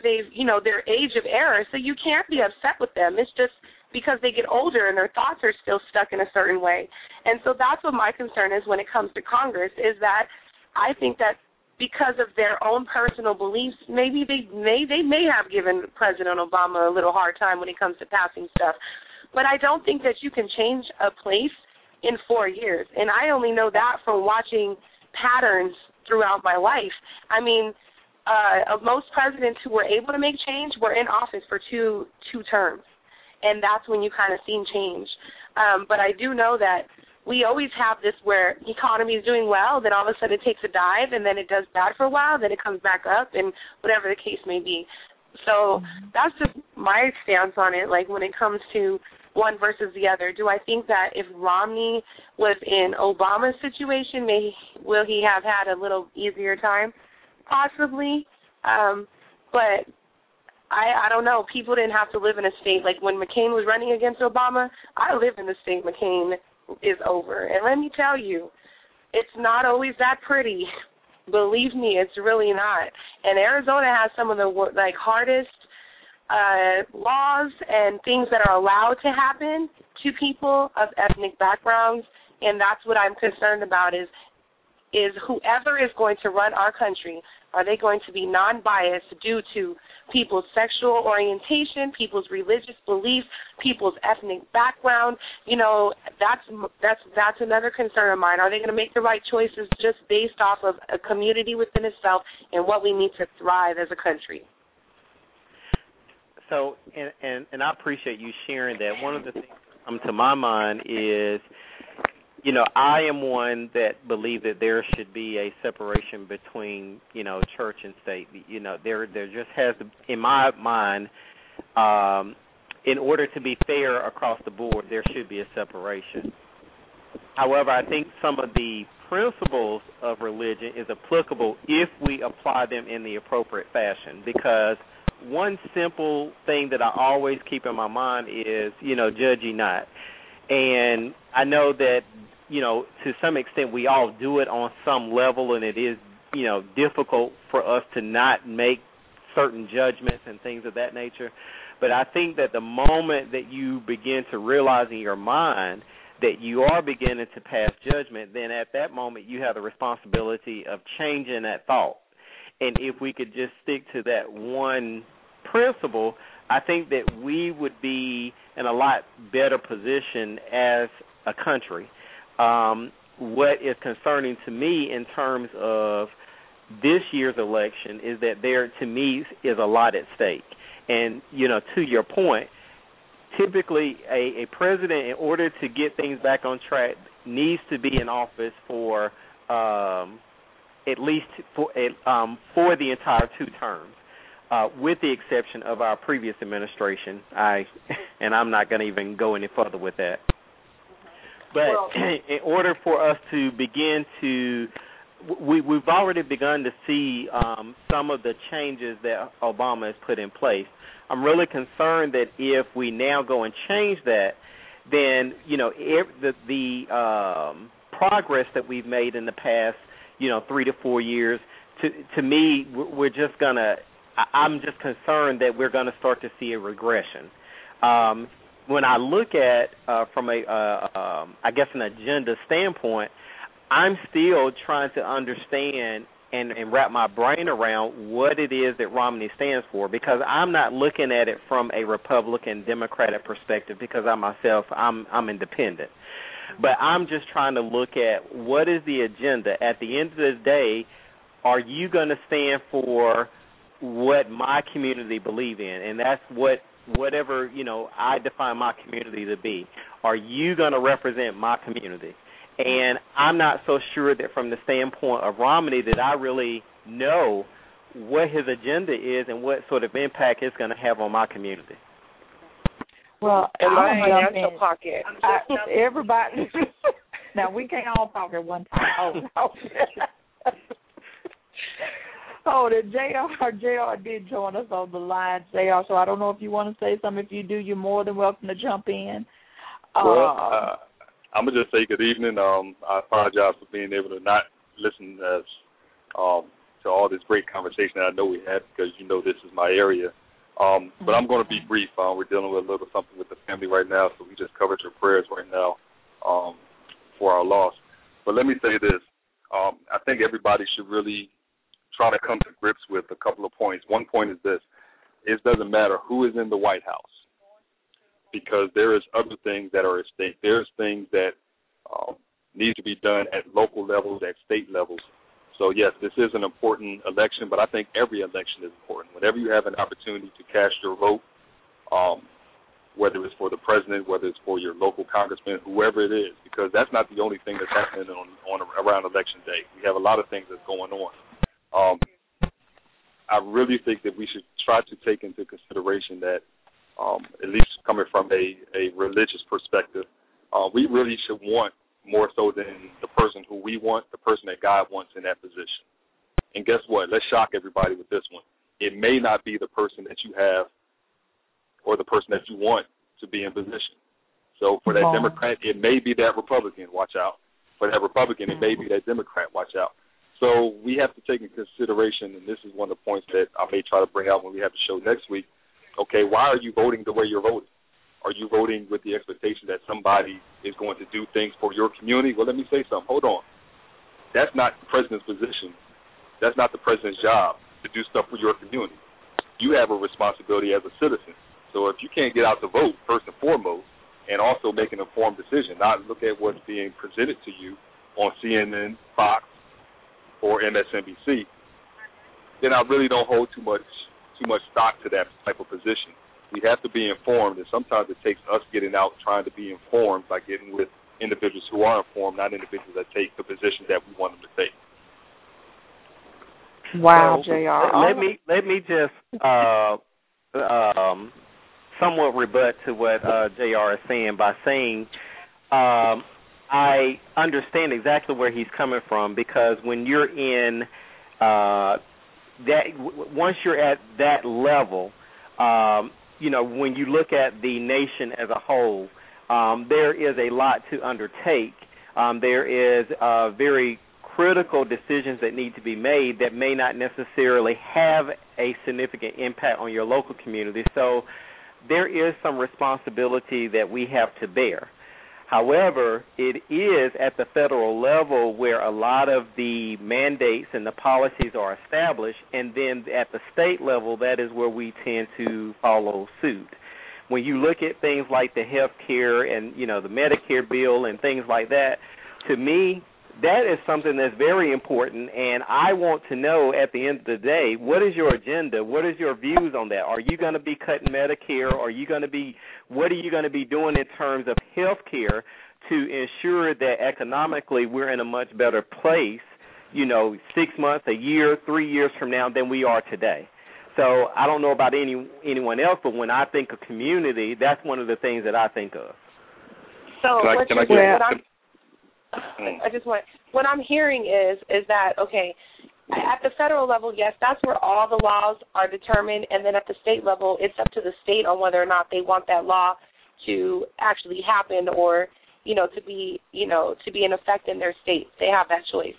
Speaker 3: age of error. So you can't be upset with them. It's just because they get older and their thoughts are still stuck in a certain way. And so that's what my concern is when it comes to Congress, is that I think that because of their own personal beliefs, maybe they may have given President Obama a little hard time when it comes to passing stuff. But I don't think that you can change a place in 4 years. And I only know that from watching patterns throughout my life. I mean, most presidents who were able to make change were in office for two terms, and that's when you kind of seen change. But I do know that we always have this where the economy is doing well, then all of a sudden it takes a dive, and then it does bad for a while, then it comes back up, and whatever the case may be. So that's just my stance on it, like when it comes to one versus the other. Do I think that if Romney was in Obama's situation, will he have had a little easier time? Possibly, but I don't know. People didn't have to live in a state. Like when McCain was running against Obama, I live in the state McCain is over. And let me tell you, it's not always that pretty. Believe me, it's really not. And Arizona has some of the hardest laws and things that are allowed to happen to people of ethnic backgrounds, and that's what I'm concerned about is whoever is going to run our country, are they going to be non-biased due to people's sexual orientation, people's religious beliefs, people's ethnic background? You know, that's another concern of mine. Are they going to make the right choices just based off of a community within itself and what we need to thrive as a country?
Speaker 5: So, and I appreciate you sharing that. One of the things that comes to my mind is, you know, I am one that believe that there should be a separation between, you know, church and state. You know, there just has to, in my mind, in order to be fair across the board, there should be a separation. However, I think some of the principles of religion is applicable if we apply them in the appropriate fashion, because one simple thing that I always keep in my mind is, you know, judge ye not. And I know that, you know, to some extent we all do it on some level, and it is, you know, difficult for us to not make certain judgments and things of that nature. But I think that the moment that you begin to realize in your mind that you are beginning to pass judgment, then at that moment you have the responsibility of changing that thought. And if we could just stick to that one principle, I think that we would be in a lot better position as a country. What is concerning to me in terms of this year's election is that there, to me, is a lot at stake. And, you know, to your point, typically a president, in order to get things back on track, needs to be in office for at least for the entire 2 terms, with the exception of our previous administration. I'm not going to even go any further with that. But in order for us to begin to we've already begun to see some of the changes that Obama has put in place. I'm really concerned that if we now go and change that, then the progress that we've made in the past 3 to 4 years, to me, we're just gonna. I'm just concerned that we're going to start to see a regression. When I look at from I guess an agenda standpoint, I'm still trying to understand and wrap my brain around what it is that Romney stands for, because I'm not looking at it from a Republican Democratic perspective, because I'm independent. But I'm just trying to look at what is the agenda. At the end of the day, are you going to stand for what my community believe in? And that's whatever I define my community to be. Are you going to represent my community? And I'm not so sure that from the standpoint of Romney that I really know what his agenda is and what sort of impact it's going to have on my community.
Speaker 1: Well,
Speaker 3: in my financial pocket.
Speaker 1: Everybody. Now, we can't all talk at one time. JR did join us on the line, JR, so I don't know if you want to say something. If you do, you're more than welcome to jump in.
Speaker 6: Well, I'm going to just say good evening. I apologize for being able to not listen to all this great conversation that I know we had, because this is my area. But I'm going to be brief. We're dealing with a little something with the family right now, so we just covered your prayers right now for our loss. But let me say this. I think everybody should really try to come to grips with a couple of points. One point is this. It doesn't matter who is in the White House, because there is other things that are at stake. There's things that need to be done at local levels, at state levels. So, yes, this is an important election, but I think every election is important. Whenever you have an opportunity to cast your vote, whether it's for the president, whether it's for your local congressman, whoever it is, because that's not the only thing that's happening around Election Day. We have a lot of things that's going on. I really think that we should try to take into consideration that, at least coming from a religious perspective, we really should want more so than the person who we want, the person that God wants in that position. And guess what? Let's shock everybody with this one. It may not be the person that you have or the person that you want to be in position. So for that Democrat, it may be that Republican, watch out. For that Republican, it may be that Democrat, watch out. So we have to take into consideration, and this is one of the points that I may try to bring out when we have the show next week. Okay, why are you voting the way you're voting? Are you voting with the expectation that somebody is going to do things for your community? Well, let me say something. Hold on. That's not the president's position. That's not the president's job to do stuff for your community. You have a responsibility as a citizen. So if you can't get out to vote, first and foremost, and also make an informed decision, not look at what's being presented to you on CNN, Fox, or MSNBC, then I really don't hold too much stock to that type of position. We have to be informed, and sometimes it takes us getting out trying to be informed by getting with individuals who are informed, not individuals that take the position that we want them to take.
Speaker 1: Wow,
Speaker 5: so,
Speaker 1: JR.
Speaker 5: Let me just somewhat rebut to what JR is saying by saying I understand exactly where he's coming from, because when you're in once you're at that level, when you look at the nation as a whole, there is a lot to undertake. There is very critical decisions that need to be made that may not necessarily have a significant impact on your local community. So there is some responsibility that we have to bear. However, it is at the federal level where a lot of the mandates and the policies are established, and then at the state level, that is where we tend to follow suit. When you look at things like the health care and, the Medicare bill and things like that, to me, that is something that's very important, and I want to know at the end of the day, what is your agenda? What is your views on that? Are you going to be cutting Medicare? What are you going to be doing in terms of health care to ensure that economically we're in a much better place, 6 months, a year, 3 years from now than we are today? So I don't know about anyone else, but when I think of community, that's one of the things that I think of.
Speaker 3: So what I'm hearing is that, okay, at the federal level, yes, that's where all the laws are determined, and then at the state level, it's up to the state on whether or not they want that law to actually happen or, to be in effect in their state. They have that choice.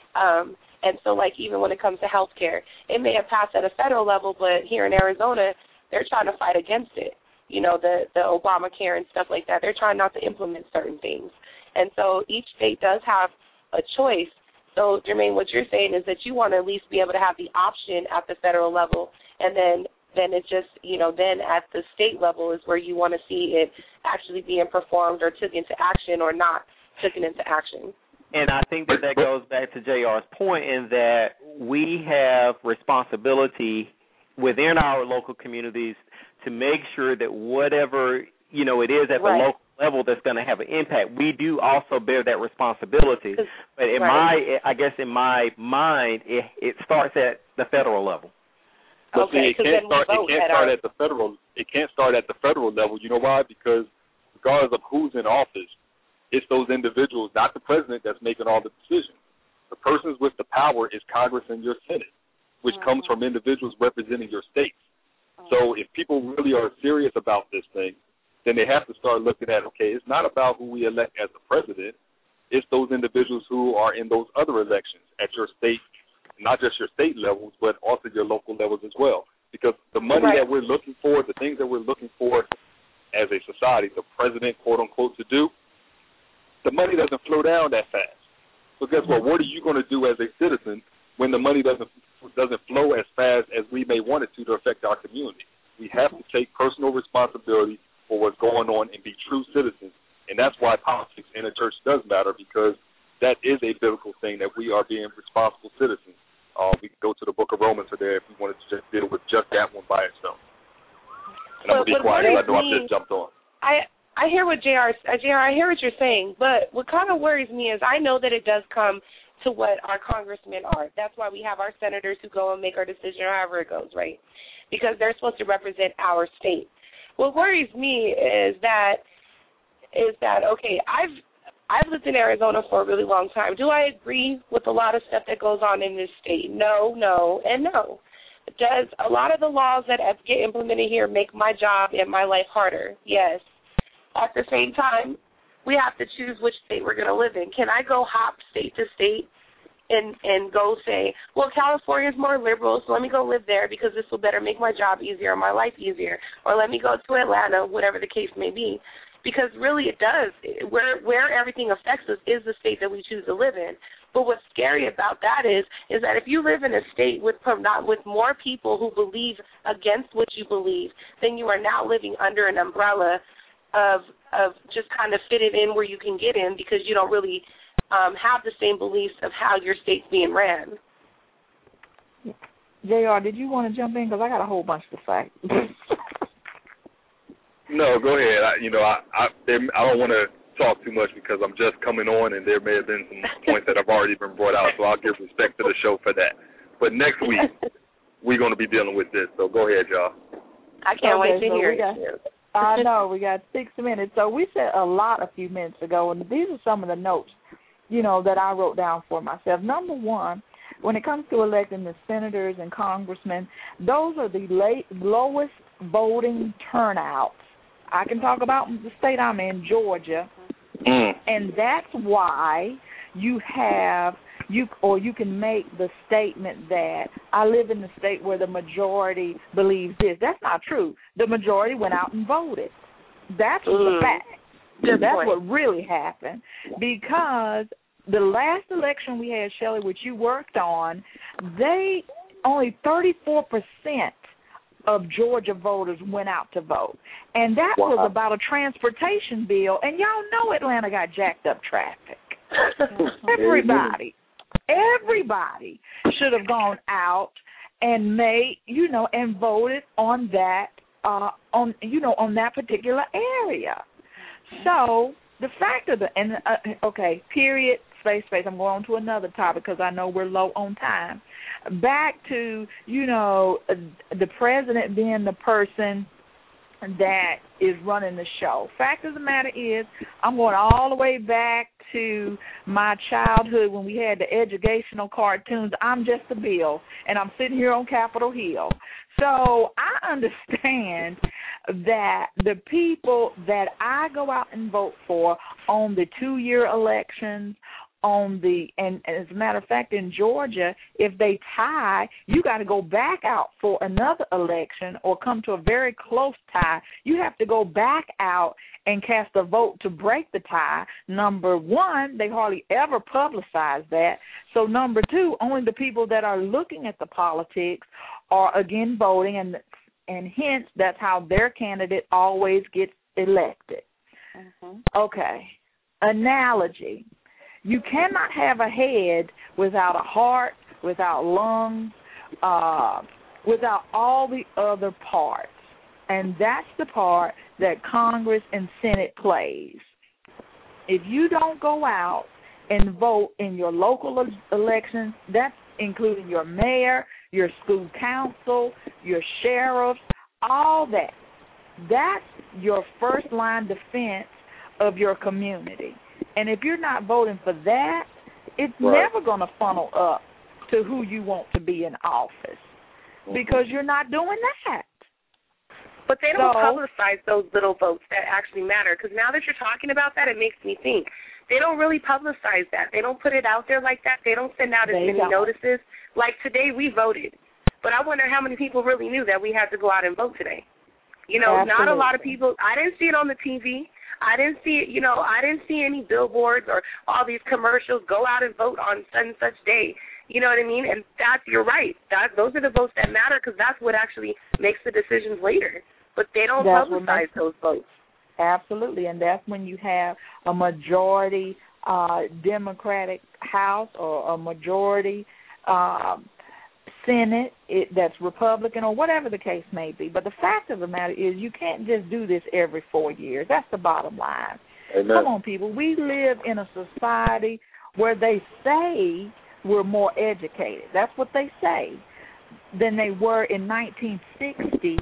Speaker 3: And so, like, even when it comes to health care, it may have passed at a federal level, but here in Arizona, they're trying to fight against it. The Obamacare and stuff like that. They're trying not to implement certain things. And so each state does have a choice. So, Jermaine, what you're saying is that you want to at least be able to have the option at the federal level, and then it's just, then at the state level is where you want to see it actually being performed or took into action or not taken into action.
Speaker 5: And I think that goes back to JR's point in that we have responsibility within our local communities to make sure that whatever, it is at the local level that's going to have an impact, we do also bear that responsibility. But in my mind, it starts at the federal level.
Speaker 6: But see, it can't start at the federal. It can't start at the federal level. You know why? Because regardless of who's in office, it's those individuals, not the president, that's making all the decisions. The persons with the power is Congress and your Senate, which comes from individuals representing your states. So if people really are serious about this thing, then they have to start looking at, okay, it's not about who we elect as the president. It's those individuals who are in those other elections at your state, not just your state levels, but also your local levels as well. Because the money that we're looking for, the things that we're looking for as a society, the president, quote unquote, to do, the money doesn't flow down that fast. So guess what? What are you going to do as a citizen when the money doesn't flow as fast as we may want it to affect our community? We have to take personal responsibility for what's going on and be true citizens. And that's why politics in the church does matter, because that is a biblical thing, that we are being responsible citizens. We can go to the book of Romans today if we wanted to just deal with just that one by itself. And I'm going to be quiet because I know I just jumped on.
Speaker 3: I hear what JR, I hear what you're saying, but what kind of worries me is I know that it does come to what our congressmen are. That's why we have our senators who go and make our decision however it goes, right? Because they're supposed to represent our state. What worries me is that okay, I've lived in Arizona for a really long time. Do I agree with a lot of stuff that goes on in this state? No, and no. Does a lot of the laws that get implemented here make my job and my life harder? Yes. At the same time, we have to choose which state we're going to live in. Can I go hop state to state and go say, well, California is more liberal, so let me go live there because this will better make my job easier or my life easier, or let me go to Atlanta, whatever the case may be. Because really it does. Where everything affects us is the state that we choose to live in. But what's scary about that is that if you live in a state with more people who believe against what you believe, then you are now living under an umbrella of just kind of fitted in where you can get in because you don't really have the same beliefs of how your state's being ran.
Speaker 1: JR, did you want to jump in? Because I got a whole bunch to say.
Speaker 6: No, go ahead. I don't want to talk too much because I'm just coming on and there may have been some points that have already been brought out, so I'll give respect to the show for that. But next week, we're going to be dealing with this, so go ahead, y'all.
Speaker 3: I can't wait to hear it.
Speaker 1: I know, we got 6 minutes. So we said a lot a few minutes ago, and these are some of the notes, that I wrote down for myself. Number one, when it comes to electing the senators and congressmen, those are the lowest voting turnouts. I can talk about the state I'm in, Georgia, and that's why you can make the statement that I live in the state where the majority believes this. That's not true. The majority went out and voted. That's the fact. That's what really happened, because the last election we had, Shelley, which you worked on, only 34% of Georgia voters went out to vote. And that was about a transportation bill. And y'all know Atlanta got jacked up traffic. Everybody should have gone out and and voted on that, on that particular area. So the fact of period, space. I'm going on to another topic because I know we're low on time. Back to, the president being the person that is running the show. Fact of the matter is, I'm going all the way back to my childhood when we had the educational cartoons. I'm just a Bill, and I'm sitting here on Capitol Hill. So I understand that the people that I go out and vote for on the 2-year elections, and as a matter of fact, in Georgia, if they tie, you got to go back out for another election or come to a very close tie. You have to go back out and cast a vote to break the tie. Number one, they hardly ever publicize that. So number two, only the people that are looking at the politics are again voting, and hence that's how their candidate always gets elected. Mm-hmm. Okay. Analogy. You cannot have a head without a heart, without lungs, without all the other parts. And that's the part that Congress and Senate plays. If you don't go out and vote in your local elections, that's including your mayor, your school council, your sheriffs, all that. That's your first line defense of your community. And if you're not voting for that, it's never going to funnel up to who you want to be in office because you're not doing that.
Speaker 3: But they don't publicize those little votes that actually matter, because now that you're talking about that, it makes me think. They don't really publicize that. They don't put it out there like that. They don't send out as many notices. Like today we voted, but I wonder how many people really knew that we had to go out and vote today. You know, Absolutely. Not a lot of people. I didn't see it on the TV. I didn't see it, I didn't see any billboards or all these commercials, go out and vote on such and such day. You know what I mean? And you're right. Those are the votes that matter, because that's what actually makes the decisions later. But they don't publicize those votes.
Speaker 1: Absolutely, and that's when you have a majority Democratic House or a majority Senate that's Republican or whatever the case may be. But the fact of the matter is you can't just do this every 4 years. That's the bottom line.
Speaker 6: Amen.
Speaker 1: Come on, people. We live in a society where they say we're more educated. That's what they say than they were in 1960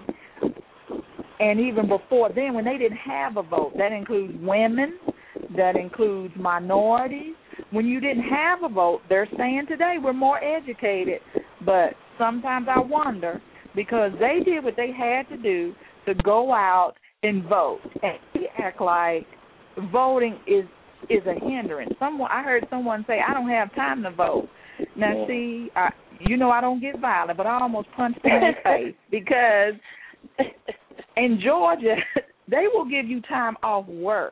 Speaker 1: and even before then when they didn't have a vote. That includes women. That includes minorities. When you didn't have a vote, they're saying today we're more educated. But sometimes I wonder, because they did what they had to do to go out and vote. And we act like voting is a hindrance. I heard someone say, I don't have time to vote. Now, see, I don't get violent, but I almost punched him in the face because in Georgia, they will give you time off work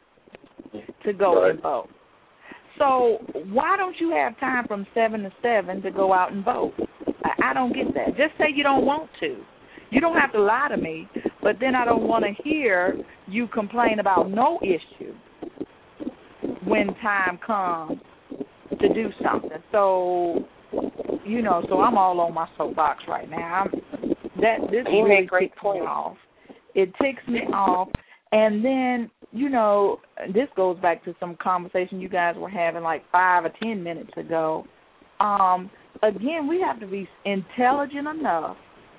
Speaker 1: to go and vote. So why don't you have time from 7 to 7 to go out and vote? I don't get that. Just say you don't want to. You don't have to lie to me, but then I don't want to hear you complain about no issue when time comes to do something. So, so I'm all on my soapbox right now. This really ticks me off. It ticks me off. And then, this goes back to some conversation you guys were having like 5 or 10 minutes ago. Again, we have to be intelligent enough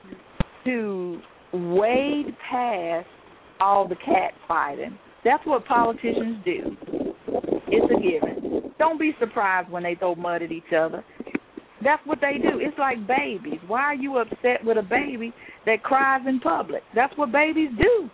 Speaker 1: to wade past all the cat fighting. That's what politicians do. It's a given. Don't be surprised when they throw mud at each other. That's what they do. It's like babies. Why are you upset with a baby that cries in public? That's what babies do.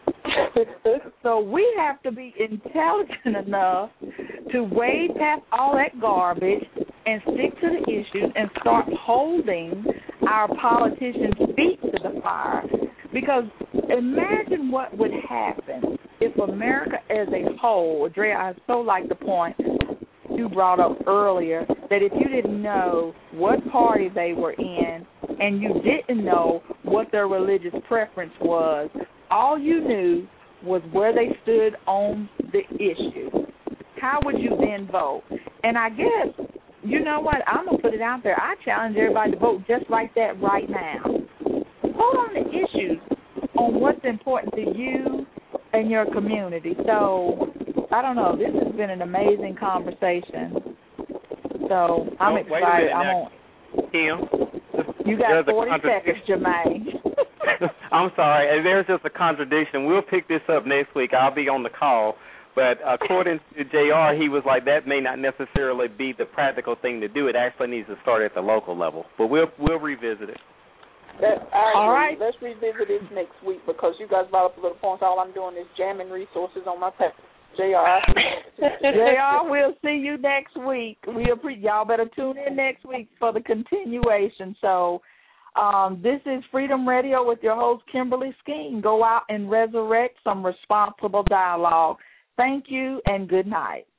Speaker 1: So we have to be intelligent enough to wade past all that garbage and stick to the issues and start holding our politicians' feet to the fire. Because imagine what would happen if America as a whole, Drea, I so like the point you brought up earlier, that if you didn't know what party they were in and you didn't know what their religious preference was, all you knew was where they stood on the issue. How would you then vote? And I guess, you know what, I'm going to put it out there. I challenge everybody to vote just like that right now. Vote on the issues, on what's important to you and your community. So, I don't know. This has been an amazing conversation. So, I'm excited.
Speaker 5: Kim,
Speaker 1: you got 40 seconds, Jermaine.
Speaker 5: I'm sorry. There's just a contradiction. We'll pick this up next week. I'll be on the call. But according to JR, he was like, that may not necessarily be the practical thing to do. It actually needs to start at the local level. But we'll revisit it.
Speaker 4: All right. Let's revisit this next week because you guys brought up a little points. All I'm doing is jamming resources on my paper. JR,
Speaker 1: we'll see you next week. Y'all better tune in next week for the continuation. So this is Freedom Radio with your host, Kimberly Skeen. Go out and resurrect some responsible dialogue. Thank you and good night.